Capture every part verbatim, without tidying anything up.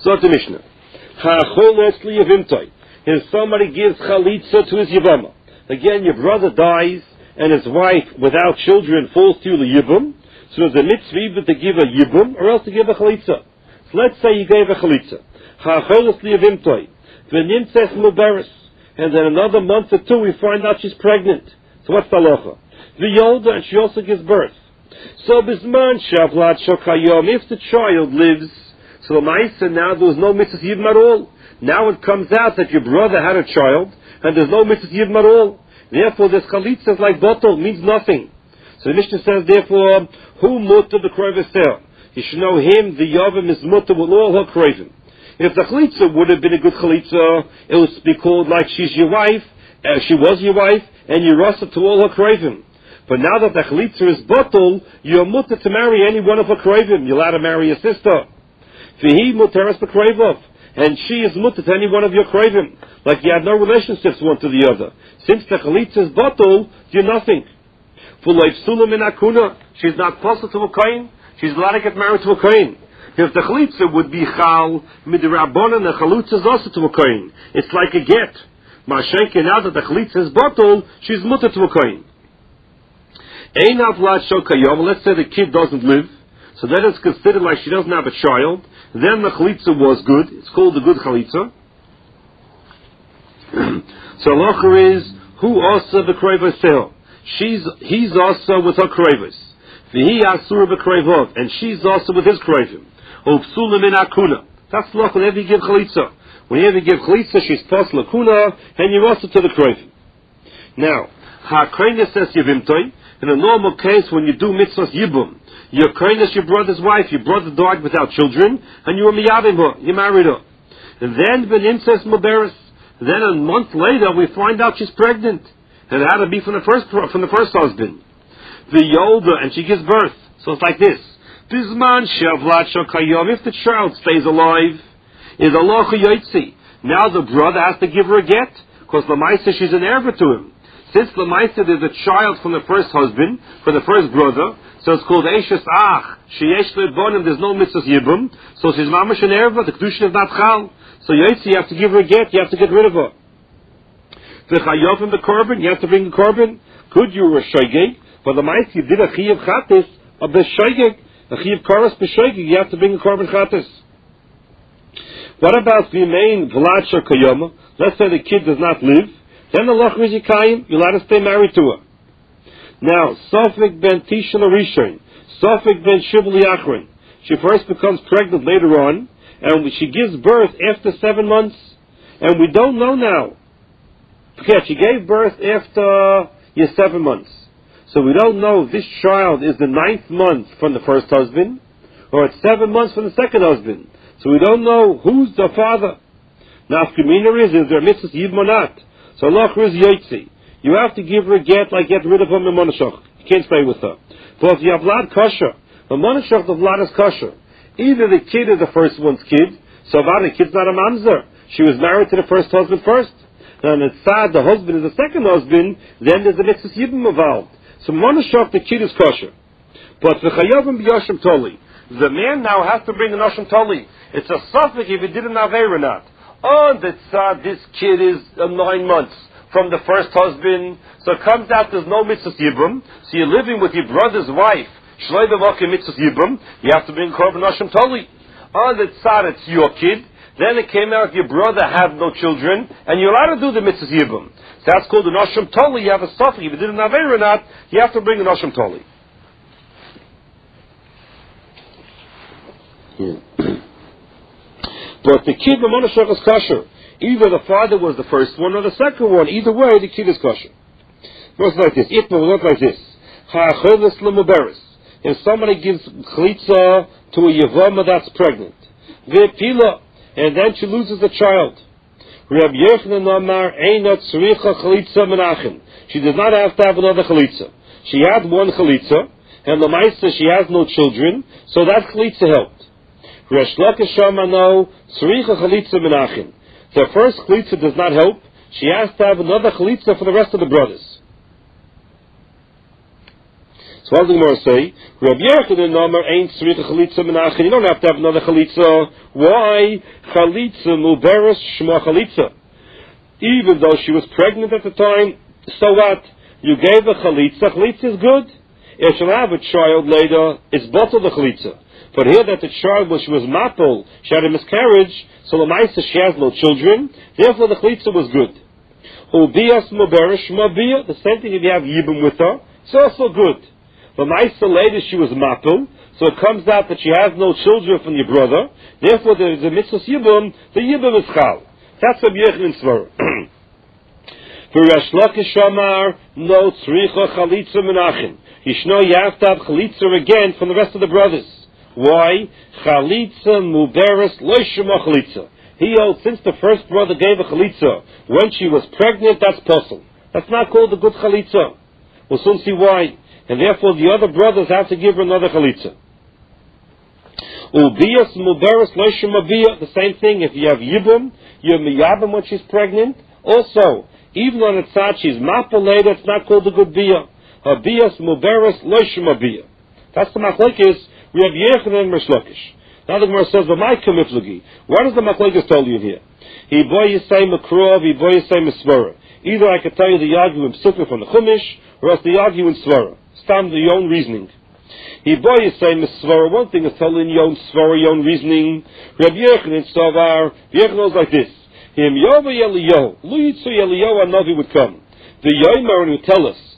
So the Mishnah. If somebody gives chalitza to his yibama, again your brother dies and his wife without children falls to the yibum, so there's a mitzvah either to give a yibum or else to give a chalitza. So let's say you gave a chalitza. And then another month or two we find out she's pregnant. So what's the halacha? The older and she also gives birth. So bisman shavlat shokayom, if the child lives, so the ma'isa now there was no mitzvah yibum at all. Now it comes out that your brother had a child and there's no mitzvah yibum at all. Therefore this chalitza is like bottle, means nothing. So the Mishnah says therefore, who mutter the kroivasel? You should know him, the yavam is mutter with all her kroivim. If the chalitza would have been a good chalitza, it would be called like she's your wife, uh, she was your wife, and you rust to all her kroivim. But now that the chalitza is bottle, you're mutter to marry any one of her kroivim. You're allowed to marry your sister. V'hi muteres b'kroivov. And she is mutter to any one of your kroivim. Like you had no relationships one to the other. Since the chalitza is bottle, you're nothing. She's not possible to a kohen. She's allowed to get married to a kohen. If the chalitza would be chal midrabanan, the chalitza is also to a kohen. It's like a get. Mashenke, now that the chalitza is bottle, she's mutter to a kohen. Let's say the kid doesn't live, so that is considered like she doesn't have a child. Then the chalitza was good. It's called the good chalitza. So halacha is who also the kroivasel. She's he's also with her kroivas. V'hi asur b'kroivov, and she's also with his kroivim. Upsulim in akuna. That's halacha whenever you give chalitza. Whenever you give chalitza, she's pas lakuna, and you're also to the kroivim. Now, ha'kreina says yivimtoi. In a normal case, when you do mitzvahs yibum, your kindness, your brother's wife, your brother died without children, and you were miyavim her, you married her. And then, when incest muberis, then a month later, we find out she's pregnant. And it had to be from the first, from the first husband. The older, and she gives birth. So it's like this. Bisman shavlat shokayom, if the child stays alive, is Allah yotzi. Now the brother has to give her a get, because Lamaisa, she's an heir to him. Since Lamaisa, there's a child from the first husband, from the first brother, so it's called Eishes Ach. Sheyesh Le'bonim, there's no mitzvah yibum, so she's mamash an erva, the kedushin is not chal. So yotzi, you have to give her a get, you have to get rid of her. The chayovim, the korban, you have to bring a korban. Could you were shoygeg, but Lamaisa, you did a chiyav chatis, a beshoygeg, a chiyav karas beshoygeg, you have to bring a korban chatis. What about the main vlad shokayoma? Let's say the kid does not live. Then the loch mizikayim, you'll have to stay married to her. Now, Sofik ben Tishon Rishon, Sofik ben Shivli Achron. She first becomes pregnant later on, and she gives birth after seven months, and we don't know now. Okay, she gave birth after yeah, seven months. So we don't know if this child is the ninth month from the first husband, or it's seven months from the second husband. So we don't know who's the father. Now, if Kamina is, is there a mitzvah yibum or not? So Allah is yotzi. You have to give her a get, like get rid of her memonashach. You can't stay with her. But if you have vlad kosher, memonashach the vlad is kosher. Either the kid is the first one's kid, so about the kid's not a mamzer. She was married to the first husband first. And it's sad the husband is the second husband, then there's the mitzvah yibum involved. So memonashach the kid is kosher. But the chayavim b'yashim toli. The man now has to bring an ashim toli. It's a suffix if he did an aver or not. On the tzad, this kid is uh, nine months from the first husband, so it comes out there's no mitzvah yibum, so you're living with your brother's wife, shloi b'vaki mitzvah yibum, you have to bring korban ashim toli. On the tzad, it's your kid, then it came out your brother had no children, and you're allowed to do the mitzvah yibum. So that's called an ashim toli, you have a suffix, if you did an aver or not, you have to bring an ashim toli. Yeah. But the kid, the monashach is kosher. Either the father was the first one or the second one. Either way, the kid is kosher. It looks like this. It will look like this. If somebody gives chalitza to a yavama that's pregnant, v'pila, and then she loses the child. She does not have to have another chalitza. She had one chalitza, and the ma'isa she has no children, so that chalitza helped. The first chalitza does not help. She has to have another chalitza for the rest of the brothers. So what does the Gemara say? Rabbi Yochanan Amar ain't tzricha chalitza menachin. You don't have to have another chalitza. Why? Chalitza muberes shma chalitza. Even though she was pregnant at the time, so what? You gave a chalitza. Chalitza is good. If she'll have a child later, it's bottled the chalitza. But here that the child, when she was mapel, she had a miscarriage, so Lamaisa she has no children, therefore the chalitza was good. Ubias muberish mabiyah, the same thing if you have yibum with her, it's also good. Lamaisa later she was mapel, so it comes out that she has no children from your brother, therefore there is a mitzvah yibum, the yibum is chal. That's what Yechon Svar. For Resh Lakish Amar, no tzricha chalitza menachin. Yishno, you have to have chalitza again from the rest of the brothers. Why? Chalitza muberes loishema chalitza. He held since the first brother gave a chalitza when she was pregnant, that's possible. That's not called a good chalitza. We'll soon see why. And therefore the other brothers have to give her another chalitza. Ubias muberes loishema biyah, the same thing. If you have yibum, you're miyabim when she's pregnant. Also, even on its side she's mapel later, it's not called a good biyah. Her biyas muberes loishema biyah. That's the machlekes. We have Yechon and Resh Lakish. Now the Gemara says, "But my kamiflagi." What does the machlekes tell you here? He boy you say makrov, he boy you say misvara. Either I could tell you the argue in Psukah from the Chumash, or else the argue in Svara. Stand your own reasoning. He boy you say misvara. One thing is telling your own svara, your own reasoning. Rabbi Yechon in Savar. Yechon goes like this: Him Yova Yeliyahu, Lu Yitzu Yeliyahu Anavi would come. The Yomer would tell us.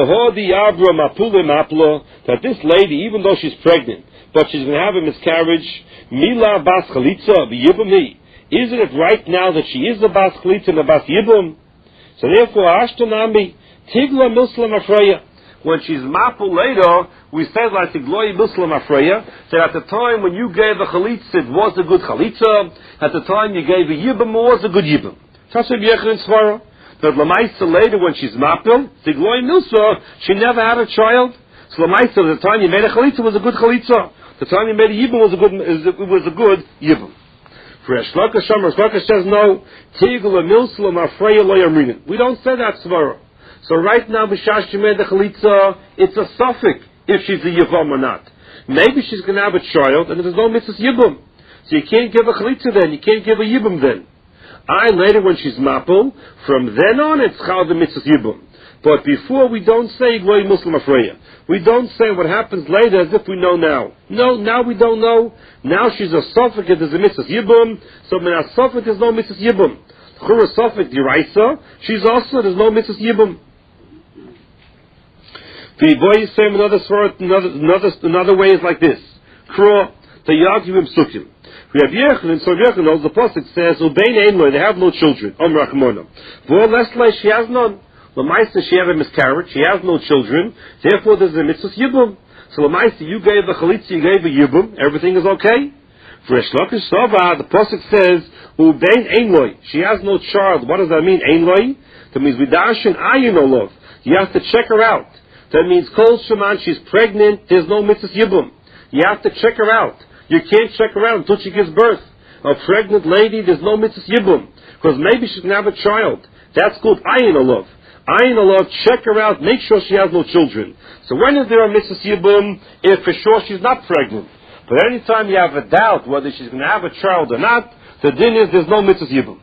That this lady, even though she's pregnant, but she's going to have a miscarriage, Mila Bas Chalitza B'Yibumi. Isn't it right now that she is a Bas Chalitza and a Bas Yibum? So therefore, Ashtanami, Tigla Muslim Afreya. When she's mapul later, we say like Tigloi Muslim Afreya, that at the time when you gave a Chalitza, it was a good Chalitza. At the time you gave a Yibum, it was a good Yibum. That's what Yechon and Svara. But Lamaisa later, when she's mapil, Tigloi Milsa, she never had a child. So Lamaisa, the time you made a chalitza was a good chalitza. The time you made a yibum was a good was a good yibum. For Resh Lakish, Resh Lakish says no. Tigla Milsa Mafreya Lo Yamrinin. We don't say that svara. So right now, b'shash she made a chalitza, it's a suffix if she's a yivam or not. Maybe she's going to have a child, and there's no mitzvah yibum. So you can't give a chalitza then. You can't give a yibum then. I later when she's mapul, from then on it's chal the mitzvah yibum. But before we don't say Gloi Muslim Afreya. We don't say what happens later as if we know now. No, now we don't know. Now she's a suffix, there's a mitzvah yibum. So when a suffix there's no mitzvah yibum. Chura suffix diraisa, she's also there's no mitzvah yibum. The boy is saying another another another another way is like this. Kro the yagivim sukim. We have Yechon, and so Yechon knows the pasuk says, "Ubein Einloi," they have no children. Om Rachmona. V'ol Leslei, she has none. Lamaisa, she had a miscarriage. She has no children. Therefore, there's a mitzvah yibum. So Lamaisa, you gave a chalitza, you gave a yibum. Everything is okay. For Resh Lakish Sava, the pasuk says, "Ubein Einloi," she has no child. What does that mean? Einloi. That means vidashin ayin olov. You have to check her out. That means kol sheman, she's pregnant. There's no mitzvah yibum. You have to check her out. You can't check her out until she gives birth. A pregnant lady, there's no mitzvah yibum. Because maybe she can have a child. That's called ayin olov. Ayin olov, check her out, make sure she has no children. So when is there a mitzvah yibum? If for sure she's not pregnant. But anytime you have a doubt whether she's going to have a child or not, the din is there's no mitzvah yibum.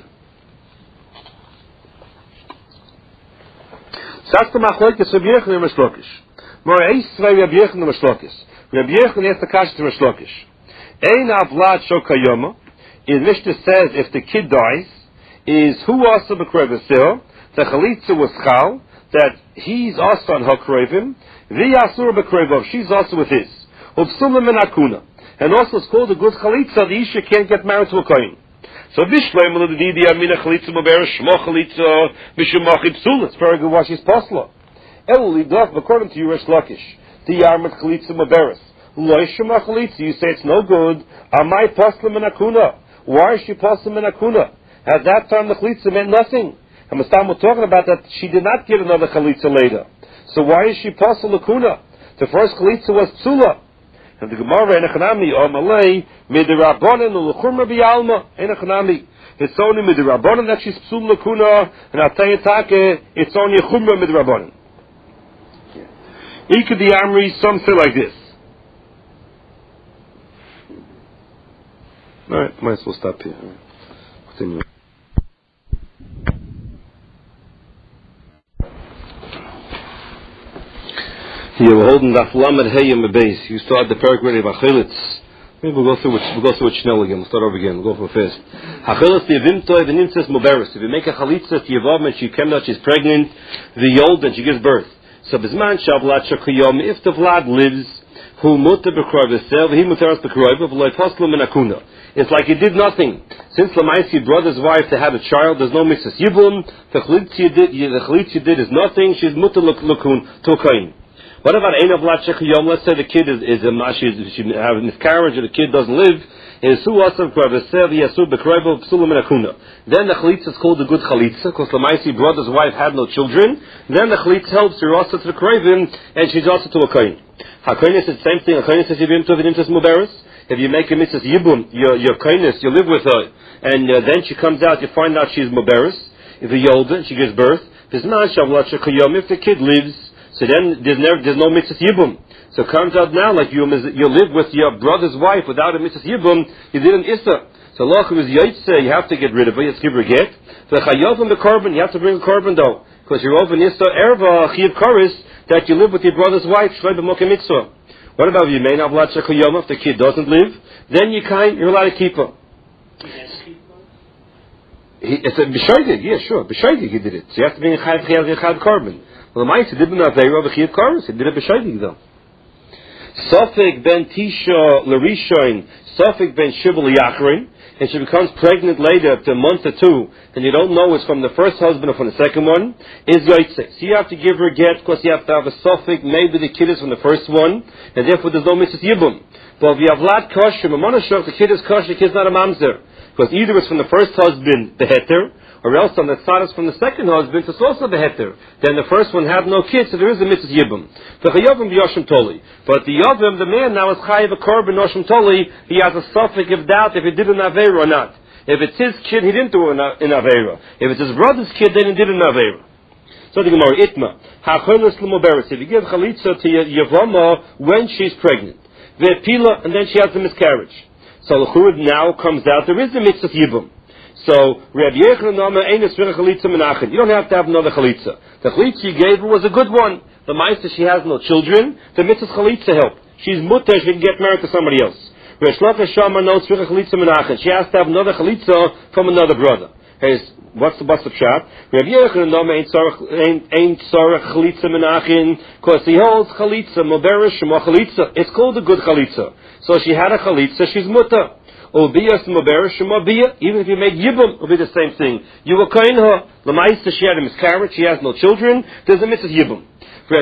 So that's the machlokes of Yechon and Resh Lakish. Moreis tzvei Rabbi Yechon and Resh Lakish. Rabbi Yechon asked the kasha to Resh Lakish. Ein avlad shokayoma. In Mishnah says if the kid dies, is who also b'krevasil, the chalitza was chal, that he's also on her krevim, v'yasur b'krevov, she's also with his. Upsulam min akuna. And also it's called a good chalitza, the isha can't get married to a kohen. So bishleim l'didi amina chalitza m'ber shmo chalitza b'shemachid psula. It's very good why she's posla. El lidov, according to you, Resh Lakish, the yarmat chalitza m'beres. Lo shema chalitza, you say it's no good. Amai posla min akuna. Why is she posla min akuna? At that time the chalitza meant nothing. And Mustam we're talking about that she did not get another chalitza later. So why is she posla lakuna? The first chalitza was psula. And the Gemara enachanami or Malay midirabbanan ulchumra biyalma enachanami. It's only midirabbanan that she's psul lakuna, and I'll tell you take it's only chumra midirabbanan. Ika the Amri, some say like this. Alright, might as well stop here. Continue. Here we're holding the Lamed Hey in the base. You start the parak ready about Chilitz. Maybe we'll go through it. We'll go through it Schnell again. We'll start over again. We'll go for first. Hachilitz the Yevimtoi the Nimtzes Muberis. If you make a chalitza to Yevav and she came out, she's pregnant, the old and she gives birth. So Bisman Shavlat Shakiyom, if the Vlad lives, who muta b'kroiv he mutaras b'kroiv v'loy poslu menakuna. It's like he did nothing. Since Lamaisi brother's wife to have a child, there's no mitzvah yibum. The chalitz you did, the chalitz you did is nothing. She's muta l'kun to a kain. What about Ein Avlat Shechiyom? Let's say the kid is, is a, she, she have a miscarriage or the kid doesn't live. Then the chalitza is called a good chalitza because the Lamaisi brother's wife had no children. Then the chalitza helps her also to the kravim and she's also to a kain. Hakoinis is the same thing. Hakoinis is yibim to v'nimtzas muberis. If you make a mitzvah yibum, your your kainis, you live with her, and uh, then she comes out, you find out she's muberis. If a yolda, she gives birth. If the kid lives. So then there's, never, there's no mitzvah yibum. So it comes out now like you you live with your brother's wife without a mitzvah yibum, you did an issa. So Allah is yaitse, you have to get rid of her, you have to give her a get. The chayovim the korban, you have to bring a korban though, because you're over an issa erva chiv koris that you live with your brother's wife shloi b'mokem mitzvah. What about you may not avlat shechayom if the kid doesn't live? Then you kind you're allowed to keep her. He, it's a b'shaydig, yeah, sure, b'shaydig he did it. So you have to bring a chayv chayv chayv korban. Well, the mice did not have a chiyuv kares. He did it b'shaydig though. Sofik ben tisha l'rishoin, sofik ben shibul yachrin, and she becomes pregnant later after a month or two, and you don't know it's from the first husband or from the second one. Is yaitse. So you have to give her a get because you have to have a sofik. Maybe the kid is from the first one, and therefore there's no mitzvah yibum. But if you have lat kosher, the kid is kosher, the kid's not a mamzer, because either it's from the first husband, the heter, or else on the tzadis from the second husband, it's also the heter. Then the first one had no kids, so there is a mitzvah yibum. But the yavim, the man now is chayiv a korban noshim toli, he has a suffix of doubt if he did an avera or not. If it's his kid, he didn't do an avera. If it's his brother's kid, then he did an avera. So the Gemara, itma, ha'cholos l'moberes, if you give chalitza to Yavama when she's pregnant, ve'pila, and then she has a miscarriage. So the churud now comes out, there is a mitzvah yibum. So, Rabbi Yechon Nama Einus V'Na Chalitza Menachin. You don't have to have another Chalitza. The Chalitza you gave her was a good one. The Maisa, she has no children. The Mitzvah Chalitza help. She's mutter, she can get married to somebody else. Resh Lakish Shama knows V'Na Chalitza Menachin. She has to have another Chalitza from another brother. Hey, what's the what's the pshat? Rabbi Yechon Nama Ein Tzarech Chalitza Menachin. Because he holds Chalitza, Moberish, Shema Chalitza. It's called a good Chalitza. So she had a Chalitza, she's mutter. Even if you make yibum, it'll be the same thing. You will kain her. Lamaisa, she had a miscarriage, she has no children, there's a mitzvah yibum. You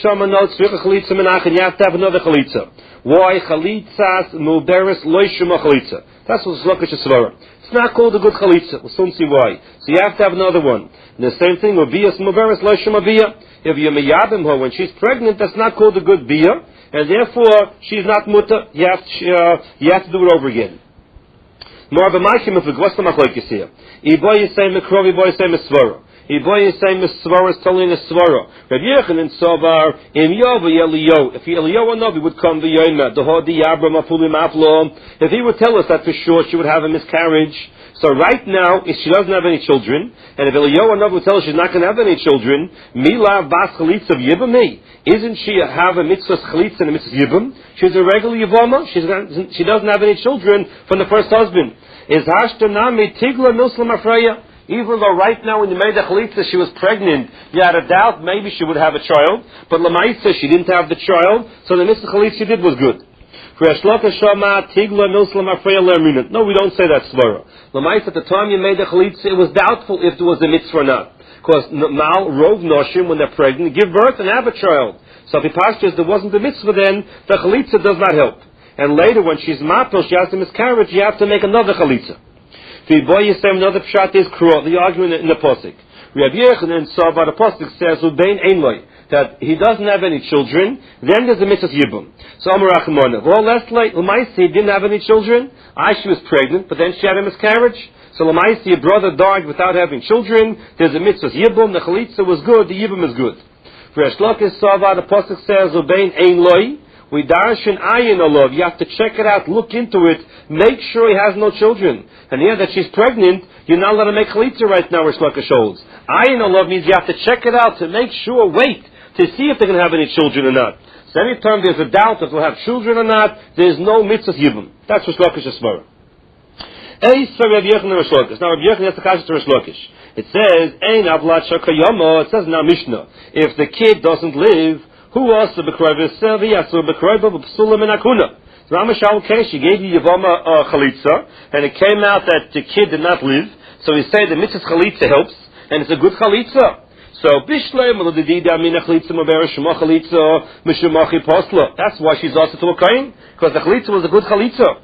have to have another chalitza. Why? Chalitzas muberes loishuma chalitza. That's what Shlokish is svara. It's not called a good chalitza. We'll soon see why. So you have to have another one. And the same thing, ubias muberes loishuma bia. If you miyabim her when she's pregnant, that's not called a good bia, and therefore she's not mutter. You have to, uh, you have to do it over again. More of a machim if what's the machlokes here? Iboy is saying mikrovi, boy is saying misvara. Iboy is saying misvara is telling a svara. Rabbi Yechanan Sobar im Yov Eliyo. If Eliyo Navi would come the Yoma, the Hodi Abram Apulim Aplo. If he would tell us that for sure she would have a miscarriage. So right now, if she doesn't have any children, and if Eliyahu Navi would tell us she's not going to have any children, Milav Bas Chalitza of Yibam, isn't she have a mitzvah Chalitza and a mitzvah Yibam? She's a regular Yivama. She's she doesn't have any children from the first husband. Is Hashtanami Tigla Muslim Afreya? Even though right now when you made the Chalitza she was pregnant, you had a doubt maybe she would have a child, but Lamaisa she didn't have the child, so the mitzvah Chalitza she did was good. No, we don't say that svara. Lamaisa, at the time you made the chalitza, it was doubtful if there was a mitzvah or not. Because now, rov noshim, when they're pregnant, give birth and have a child. So if he pastures there wasn't a mitzvah then, the chalitza does not help. And later when she's mapel, she has a miscarriage, you have to make another chalitza. The boy you say another pshat is cruel, the argument in the posik. Rabbi Yechanan saw about the posik says, Ubein Einloi, that he doesn't have any children, then there's a mitzvah yibum. So Amar Achimona, well, last night, Lamaisi, he didn't have any children. I, she was pregnant, but then she had a miscarriage. So Lamaisi, your brother died without having children. There's a mitzvah yibum. The chalitza was good, the yibum is good. Resh Lakish Sava, the pasuk says, "Ubein ein loy." We darshan ayin olav. You have to check it out, look into it, make sure he has no children. And here that she's pregnant, you're not allowed to make chalitza right now, Resh Lakish holds. Ayin olav means you have to check it out to make sure, wait, to see if they're going to have any children or not. So every time there's a doubt if they'll have children or not, there's no mitzvah yibum. That's Resh Lakish's svara. Eis for Rabbi Yochanan Resh Lakish. Now Rabbi Yochanan has to kasha to Resh Lakish. It says, Ein avlat shakayama. It says in our Mishnah, if the kid doesn't live, who also b'kroiv selvi asur b'kroiv b'psulam in akuna. So Ramashal Kesh, he gave you Yavama uh, chalitza, and it came out that the kid did not live. So he said the mitzvah chalitza helps, and it's a good chalitza. So Bishlei Melodidida Mina Chalitza Mabera Shema Chalitza Mishamachi Posla. That's why she's also to a kain, because the chalitza was a good chalitza.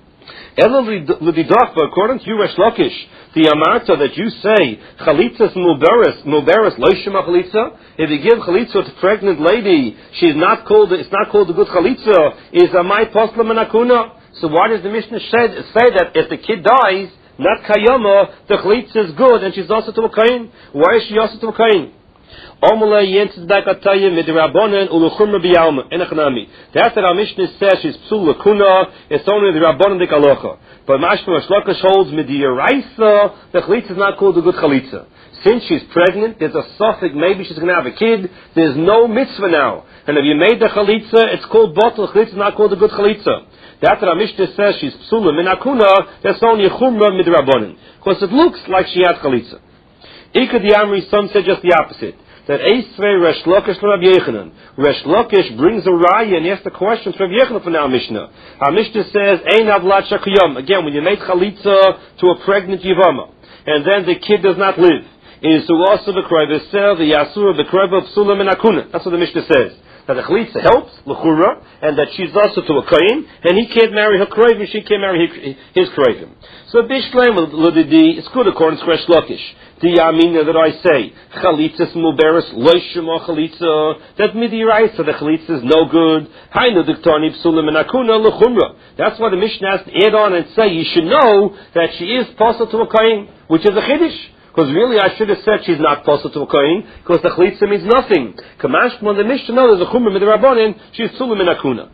According to you, Resh Lakish, the amarta that you say chalitzas mulberis mulberis loishema chalitza. If you give chalitza to a pregnant lady, she's not called. It's not called a good chalitza. Is a my posla menakuna. So why does the Mishnah say, say that if the kid dies, not kayama, the chalitza is good and she's also to a kain? Why is she also to a kain? That's that our Mishnah says she's psul lakuna. It's only the rabbanon dik alocha. But Mashma Resh Lakish holds midiyaraisa. The chalitza is not called a good chalitza. Since she's pregnant, there's a suffix. Maybe she's going to have a kid. There's no mitzvah now. And if you made the chalitza, it's called bottle. Chalitza is not called a good chalitza. That's what our Mishnah says she's psula min akuna. That's only chumra midrabbanon, because it looks like she had chalitza. Ika the Amri, some said just the opposite. That Eisvei Resh Lakish to Rabbi Yochanan. Resh Lakish brings a raya and he asks the question to Rabbi Yochanan from our Mishnah. Our Mishnah says, Ein avlat shakiyam. Again, when you make chalitza to a pregnant yivama, and then the kid does not live, is to also the kroiv the yasur the kroiv of psula min akuna. That's what the Mishnah says. That the chalitza helps l'chura, and that she's also to a kain, and he can't marry her kroiv, and she can't marry his kroivim. So bishleim l'didi, it's good according to Resh Lakish. The Yamina that I say, chalitzas muberis loishema chalitza, that midiraisa, the chalitza is no good. Hainu diktani psulim and akuna l'chumra. That's why the Mishnah has to add on and say, you should know that she is possible to a kain, which is a chiddush. Because really I should have said she's not possible to a kain, because the chalitza means nothing. Kamash when the Mishnah knows there's a chumra midrabanan, she's psulim and akuna.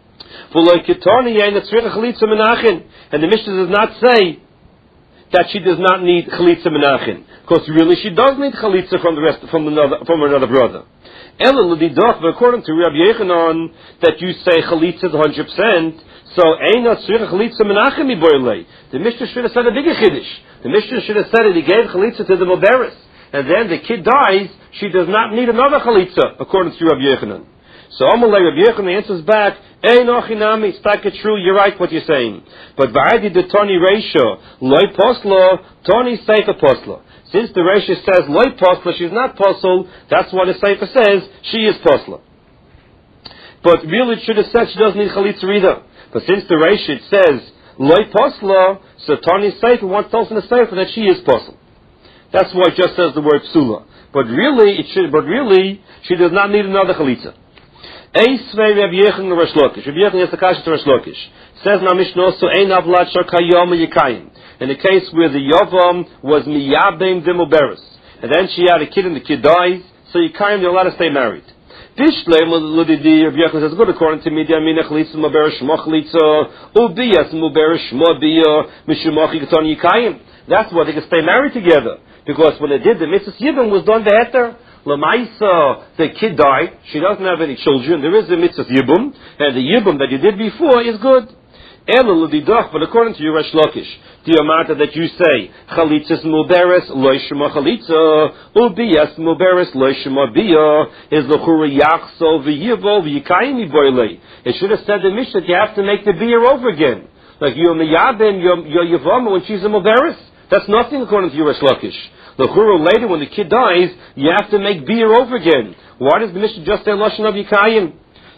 And the Mishnah does not say that she does not need chalitza menachin, because really she does need chalitza from the rest from another from another brother. Ela l'didach, but according to Rabbi Yochanan, that you say chalitza is hundred percent, so eina tzrich chalitza menachin miboilei. The Mishnah should have said a bigger chiddush. The Mishnah should have said that he gave chalitza to the moberis, and then the kid dies, she does not need another chalitza, according to Rabbi Yochanan. So Amalei Rabbi Yochanan answers back, Ein ochinami, it's not true, you're right what you're saying. But V'adi de Toni Reisha, Loi Posla, Toni Seifa Posla. Since the Reisha says Loi Posla, she's not Posl, that's why the Seifa says she is Posla. But really it should have said she doesn't need Chalitza either. But since the Reisha it says Loi Posla, so Toni Seifa wants to tell us in the Seifa that she is Posl. That's why it just says the word Psula. But really, it should, but really, she does not need another Chalitza. Eisvei Rabbi Yochanan Resh Lakish. Rabbi Yochanan has the kasha to Resh Lakish. Says in our Mishnah also, Ein avlat shakayom yikayim. In the case where the yavam was miyabim demoberis, and then she had a kid and the kid dies, so yikayim they're allowed to stay married. Dishlei l'didi Rabbi Yochanan says, good according to me, diamina chalitza moberis shmo chalitza ubiyas moberis shmo biya mishumachi keton yikayim. That's why they can stay married together, because when they did the mitzvah yibum was done beheter. Lamaisa, the kid died, she doesn't have any children, there is a mitzvah yibum, and the yibum that you did before is good. Ela l'didach, but according to you, Resh Lakish, the amata that you say, chalitzas muberes loishma chalitza, ubiyas muberes loishma biya, is l'chura yachso v'yivo v'yikayim yiboilei. It should have said the Mishnah that you have to make the beer over again. Like you're miyabim, you're yivama when she's a muberes. That's nothing according to you, Resh Lakish. The churu later, when the kid dies, you have to make beer over again. Why does the Mishnah just say lashon of yikayim?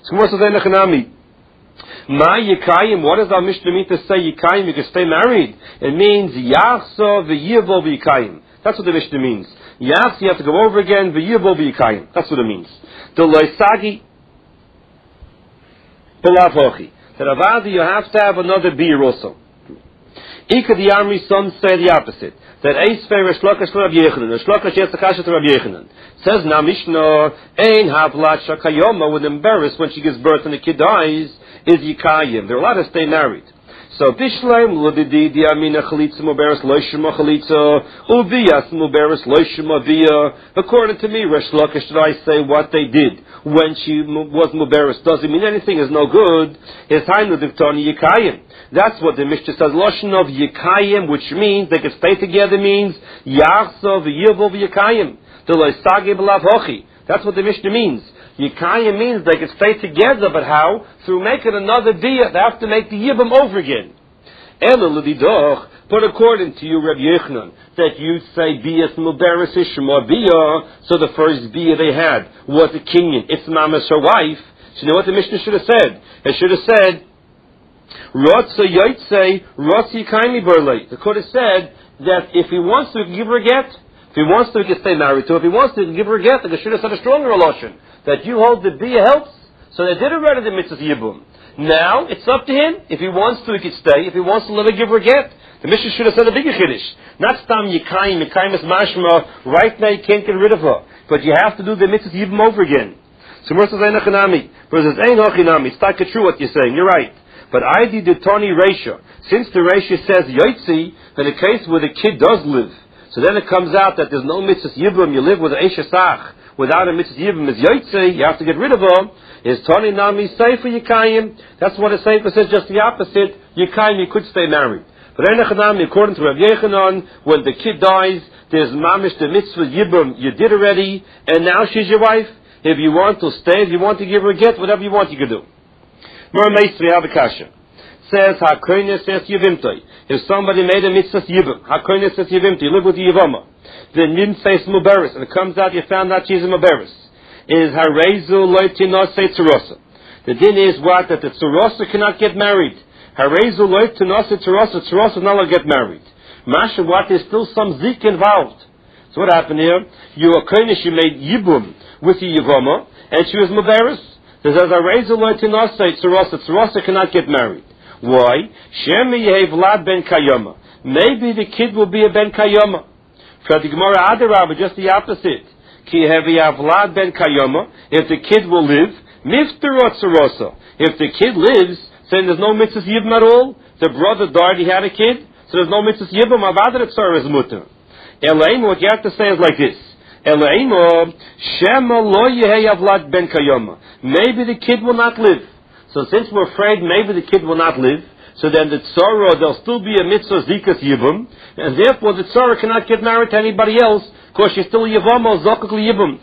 Ma yikayim. What does our Mishnah mean to say yikayim? You can stay married. It means yachso v'yivo v'yikayim. That's what the Mishnah means. Yachs, you have to go over again. V'yivo v'yikayim. That's what it means. The loisagi pelav hochi. That avadi, you have to have another beer also. Ika the Amri, some say the opposite. That Eis Fei Resh Lakish to Rabbi Yechanan, Resh Lakish Yetz Akasha to Rabbi Yechanan. Says now Mishnah, Ein Havlat Shakayoma, would embarrass when she gives birth and the kid dies, is Yikayim. They're allowed to stay married. So Bishleim Ludidi Diamina Chalitza Muberis Loishima Chalitza Ubiyas Muberis Loishima Via. According to me, Resh Lakish, should I say what they did when she was Muberis doesn't mean anything, is no good. Is Hainu Divtoni Yikayim. That's what the Mishnah says. Lashon of Yikayim, which means they can stay together, means Yachsov Yivov Yikayim. The Loisagi B'lav Hochi. That's what the Mishnah means. Yikayim means they can stay together, but how? Through making another dia. They have to make the Yibam over again. Ela l'didoch, but according to you, Rabbi Yechanan, that you say Bias Muberis Ishma Bia, so the first Bia they had was a Kenyan. It's Mama's her wife. So you know what the Mishnah should have said? It should have said, Rotsa Yaitse, Rotsa Yikayim Berle. The court has said that if he wants to, he can give her a get. If he wants to, he can stay married to her. If he wants to, he can give her a get. The should have said a stronger relation. That you hold the Bia helps. So they did already the mitzvah Yibum. Now, it's up to him. If he wants to, he can stay. If he wants to, let her give her a get. The Mishnah should have said a bigger Kiddush. Not Stam Yikayim, Yikayim is Mashma. Right now, you can't get rid of her. But you have to do the mitzvah Yibum over again. So Mersa Zayin Achanami. Versus Ein Hochinami. It's not true what you're saying. You're right. But I did the Tony ratio. Since the ratio says Yotzi, in a case where the kid does live, so then it comes out that there's no mitzvah Yibum, you live with an Eishasach, without a mitzvah Yibum is Yotzi, you have to get rid of him. Is Tony Nami Sefer Yikayim? That's what a Sefer says, just the opposite. Yikayim, you could stay married. But Enechanami, according to Rabbi Yechanan, when the kid dies, there's mamish the mitzvah Yibum you did already, and now she's your wife. If you want to stay, if you want to give her a get, whatever you want, you can do. Mer Meisri Avakasha says Hakoines says Yivimtoi. If somebody made a mitzvah Yibum, Hakoines says Yivimtoi, you live with the Yivama, then Nim says Muberis, and it comes out you found out she's a Muberis. Is Harezu Loitinose Tzerosa. The din is what? That the Tzerosa cannot get married. Harezu Loitinose Tzerosa, Tzerosa will not get married. Masha, what? There's still some zik involved. So what happened here? You are Koinish, you made Yibum with the Yivama, and she was Muberis. There's Harezu Loitinose Tzerosa, Tzerosa cannot get married. Why? Shemi Yehi Vlad Ben Kayoma. Maybe the kid will be a Ben Kayoma. For the Gemara Adarabah, just the opposite. Ki hevi avlad ben kayoma. If the kid will live, mifterot tzerosa. If the kid lives, saying there's no mitzvah yibum at all. The brother died, he had a kid, so there's no mitzvah yibum. Avadar tzara is mutter. Elaim, what you have to say is like this. Elaim, shema lo yehei avlad ben kayoma. Maybe the kid will not live. So since we're afraid maybe the kid will not live, so then the tzara, there'll still be a mitzvah zikas yibum, and therefore the tzara cannot get married to anybody else, because she's still a Yavama, Zokak Yibum.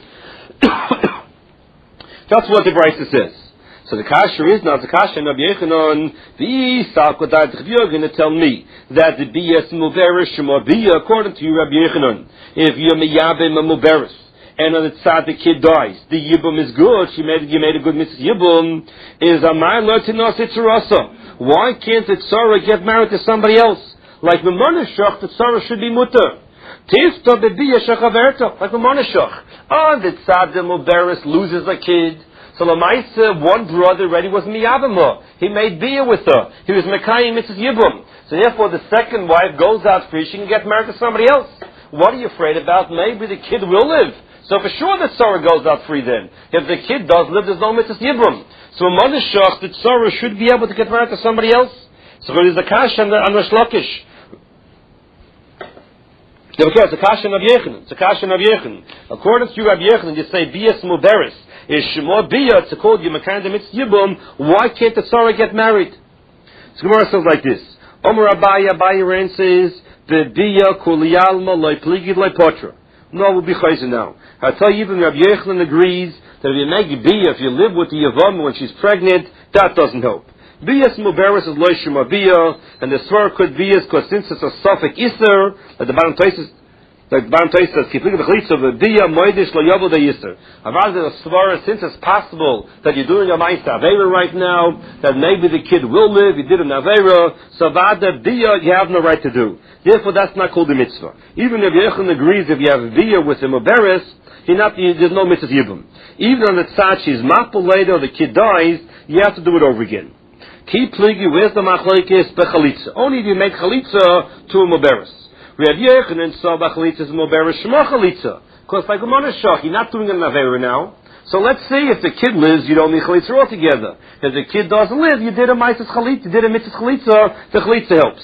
That's what the Brisa says. So the Kasha is now, the Kasha Rabbi Yechanan, the Salkodat, you're going to tell me that the B S Muberish Shemabiyah, according to you, Rabbi Yechanan, if you're Miyabim a Muberis, and on the tzad the kid dies, the Yibum is good, she made, you made a good mitzvah Yibum, is Amar Lotinos Itzurasa. Why can't the Tzara get married to somebody else? Like the Monashach, the Tzara should be mutter. Tifta bebiya shechaverta, like the monashach. Oh, the tzad the Muberis loses a kid. So Lamaisa, one brother already was miyavimah. He made bia with her. He was mekayim mitzvah yibum. So therefore, the second wife goes out fishing and gets married to somebody else. What are you afraid about? Maybe the kid will live. So for sure the tzara goes out free then. If the kid does live, there's no mitzvah yibum. So a monashach, the tzara should be able to get married to somebody else. So there's a kash on the Rosh Lakish. It's a kasha of Yechanan. It's a kasha of Yechanan. According to you, Rabbi Yechanan, you say Bias Muberis is Shemo Bia. It's called Yemakan Demitz Yibum. Why can't the tzara get married? So Gemara says like this: Omer Abaya Abaya Ren says the Bia Kuliyalma Loi Pligid Loi Potra. No, we'll be chayzer now. I tell you, even Rabbi Yechanan agrees that if you make Bia, if you live with the Yavam when she's pregnant, that doesn't help. Bias Muberis is Loi Shema Bia, and the Svar could be because since it's a Suffolk Isser, like the bottom places, like the bottom places says, Kiplik the Chalitza, the Bia Moedish Lo Yavol De Isser. Avaz the Svar, since it's possible that you're doing a Ma'isa Aveira right now, that maybe the kid will live, you did an Aveira, so Avada Bia you have no right to do. Therefore, that's not called a mitzvah. Even if Yechon agrees, if you have a Bia with a Muberis, you're not, you, there's no mitzvah Yibum. Even on the tzad she's mapul later, the kid dies, you have to do it over again. Keep pligi, where's the machlokes bechalitza? Only if you make chalitza to a muberis. Rav Yochanan saw bechalitza is muberis shema chalitza. Because like a monashach, you're not doing an avera now. So let's say if the kid lives, you don't need chalitza altogether. If the kid doesn't live, you did a maitis chalitza, you did a mitzvah chalitza, the chalitza helps.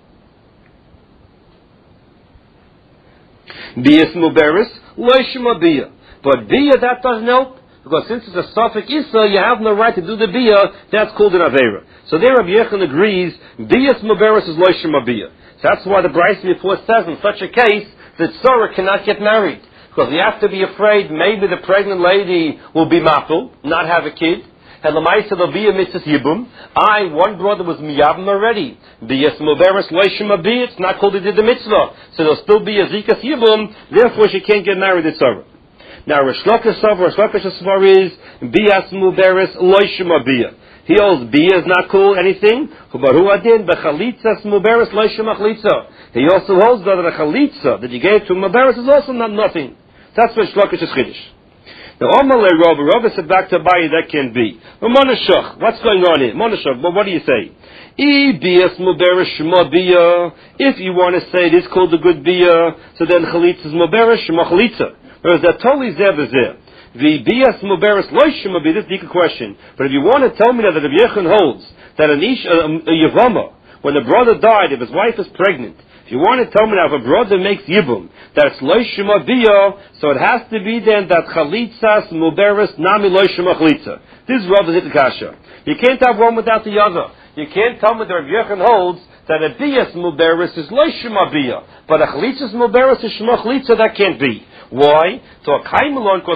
Biyas muberis, loishma biyah. But biyah, that doesn't help. Because since it's a suffix isa, you have no right to do the biyah, that's called an avera. So there Rabbi Yechon agrees, biyas muberis is loishma biyah. So that's why the Bryce before says in such a case, that Sarah cannot get married. Because you have to be afraid maybe the pregnant lady will be mafil, not have a kid. And the Lamaisa there'll be a mitzvah yibum. I, one brother was miyabim already. Biyas muberis loishim abi, it's not called he did the mitzvah. So there'll still be a zikas yibum, therefore she can't get married at Sarah. Now Rish Lakish Savar, Rish Lakish Savar is biyas muberis loishim abi. He holds biyah is not called anything. But who adin bechalitzas muberis loishim achalitza. He also holds that a chalitza that you gave to muberis is also not nothing. That's what Shlokish is Chiddush. Now, Amalei Rabba, Rabba said back to Abaye, that can be. But Monashach, what's going on here? Monashach, but what do you say? I biyas muberis shema biyah. If you want to say it is called a good biyah, so then chalitza is muberis shema chalitza. Whereas that totally zev is there. The biyas muberis loy shema biyah, this is a question. But if you want to tell me that the Rabbi Yechon holds that an ish, a, a yavama, when the brother died, if his wife is pregnant, if you want to tell me now if a brother makes yibum, that's loy shema biyah, so it has to be then that chalitzas muberis nami loy shema chalitza. This is Rabbi Zit Kasha. You can't have one without the other. You can't tell me that Rabbi Yechon holds that a biyas muberis is loy shema biyah, but a chalitzas muberis is shema chalitza. That can't be. Why? So a kaimelon